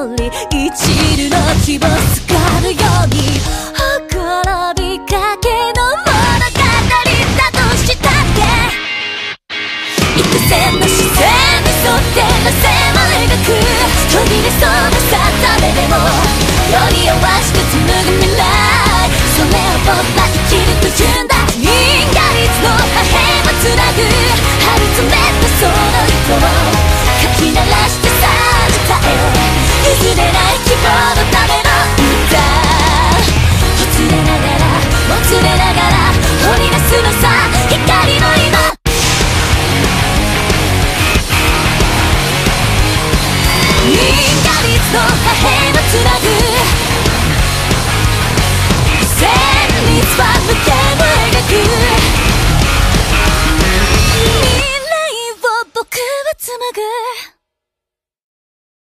通り一縷の希望すがるようにほころびかけの物語だとしたって幾千の視線に沿ってなぜも描く途切れそうな定めでもより合わして紡ぐ未来それを僕は生きるというんだ因果律の破片をつなぐ張り詰め